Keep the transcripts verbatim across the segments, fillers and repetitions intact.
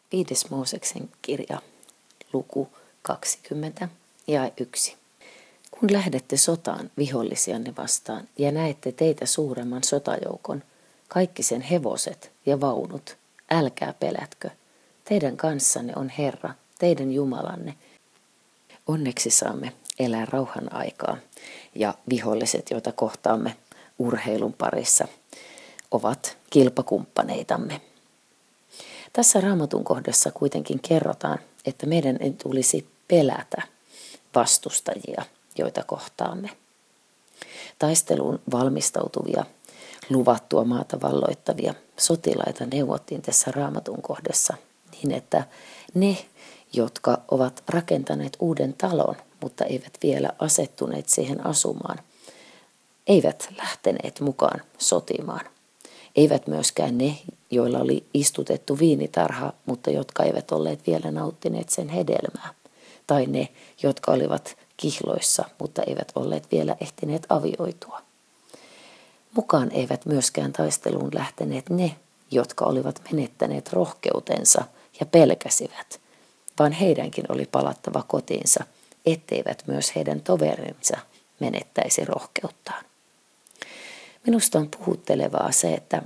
Viides Mooseksen kirja, luku kaksikymmentä ja yksi. Kun lähdette sotaan vihollisianne vastaan ja näette teitä suuremman sotajoukon, kaikki sen hevoset ja vaunut, älkää pelätkö. Teidän kanssanne on Herra, teidän Jumalanne. Onneksi saamme elää rauhan aikaa ja viholliset, joita kohtaamme urheilun parissa, ovat kilpakumppaneitamme. Tässä Raamatun kohdassa kuitenkin kerrotaan, että meidän ei tulisi pelätä vastustajia, joita kohtaamme. Taisteluun valmistautuvia, luvattua maata valloittavia sotilaita neuvottiin tässä Raamatun kohdassa niin, että ne, jotka ovat rakentaneet uuden talon, mutta eivät vielä asettuneet siihen asumaan, eivät lähteneet mukaan sotimaan. Eivät myöskään ne, joilla oli istutettu viinitarha, mutta jotka eivät olleet vielä nauttineet sen hedelmää. Tai ne, jotka olivat kihloissa, mutta eivät olleet vielä ehtineet avioitua. Mukaan eivät myöskään taisteluun lähteneet ne, jotka olivat menettäneet rohkeutensa ja pelkäsivät, vaan heidänkin oli palattava kotiinsa, etteivät myös heidän toverinsa menettäisi rohkeuttaan. Minusta on puhuttelevaa se, että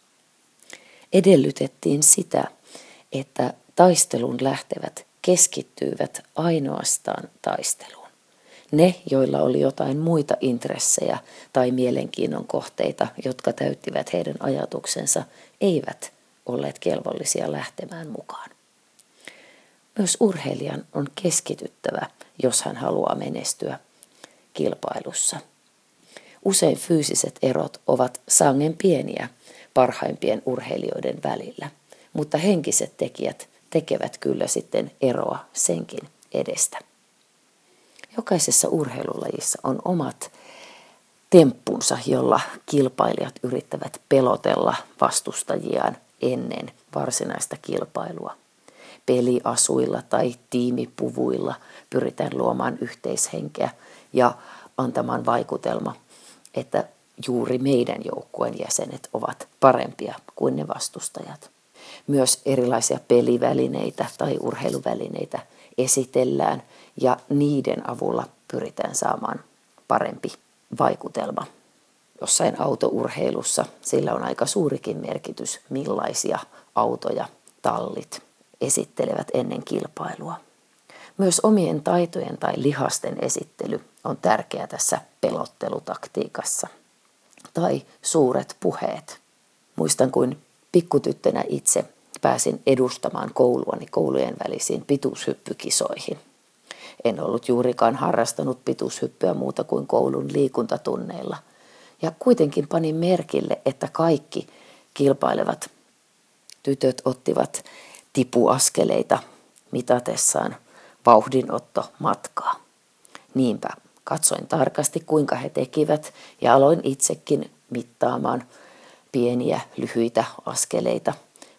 edellytettiin sitä, että taisteluun lähtevät keskittyivät ainoastaan taisteluun. Ne, joilla oli jotain muita intressejä tai mielenkiinnon kohteita, jotka täyttivät heidän ajatuksensa, eivät olleet kelvollisia lähtemään mukaan. Myös urheilijan on keskityttävä, jos hän haluaa menestyä kilpailussa. Usein fyysiset erot ovat sangen pieniä parhaimpien urheilijoiden välillä, mutta henkiset tekijät tekevät kyllä sitten eroa senkin edestä. Jokaisessa urheilulajissa on omat temppunsa, jolla kilpailijat yrittävät pelotella vastustajiaan ennen varsinaista kilpailua. Peliasuilla tai tiimipuvuilla pyritään luomaan yhteishenkeä ja antamaan vaikutelma, että juuri meidän joukkueen jäsenet ovat parempia kuin ne vastustajat. Myös erilaisia pelivälineitä tai urheiluvälineitä esitellään ja niiden avulla pyritään saamaan parempi vaikutelma. Jossain autourheilussa sillä on aika suurikin merkitys, millaisia autoja tallit esittelevät ennen kilpailua. Myös omien taitojen tai lihasten esittely on tärkeää tässä pelottelutaktiikassa. Tai suuret puheet. Muistan, kuin pikkutyttönä itse pääsin edustamaan kouluani koulujen välisiin pituushyppykisoihin. En ollut juurikaan harrastanut pituushyppyä muuta kuin koulun liikuntatunneilla. Ja kuitenkin panin merkille, että kaikki kilpailevat tytöt ottivat tipuaskeleita mitatessaan vauhdinottomatkaa. Niinpä katsoin tarkasti, kuinka he tekivät, ja aloin itsekin mittaamaan pieniä, lyhyitä askeleita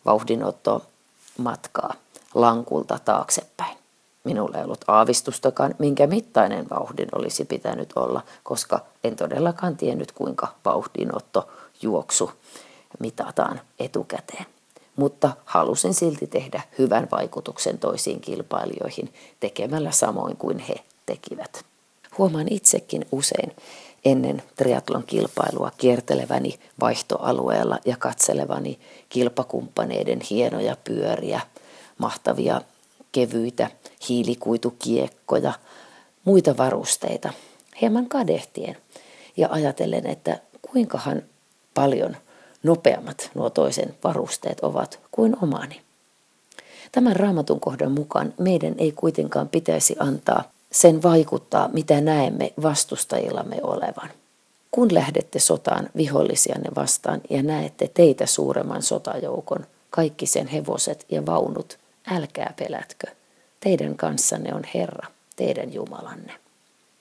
vauhdinottomatkaa lankulta taaksepäin. Minulla ei ollut aavistustakaan, minkä mittainen vauhdin olisi pitänyt olla, koska en todellakaan tiennyt, kuinka vauhdinottojuoksu mitataan etukäteen. Mutta halusin silti tehdä hyvän vaikutuksen toisiin kilpailijoihin tekemällä samoin kuin he tekivät. Huomaan itsekin usein ennen triathlon kilpailua kierteleväni vaihtoalueella ja katselevani kilpakumppaneiden hienoja pyöriä, mahtavia kevyitä hiilikuitukiekkoja, muita varusteita, hieman kadehtien ja ajatellen, että kuinkahan paljon nopeammat nuo toisen varusteet ovat kuin omani. Tämän Raamatun kohdan mukaan meidän ei kuitenkaan pitäisi antaa sen vaikuttaa, mitä näemme vastustajillamme olevan. Kun lähdette sotaan vihollisianne vastaan ja näette teitä suuremman sotajoukon, kaikki sen hevoset ja vaunut, älkää pelätkö. Teidän kanssanne on Herra, teidän Jumalanne.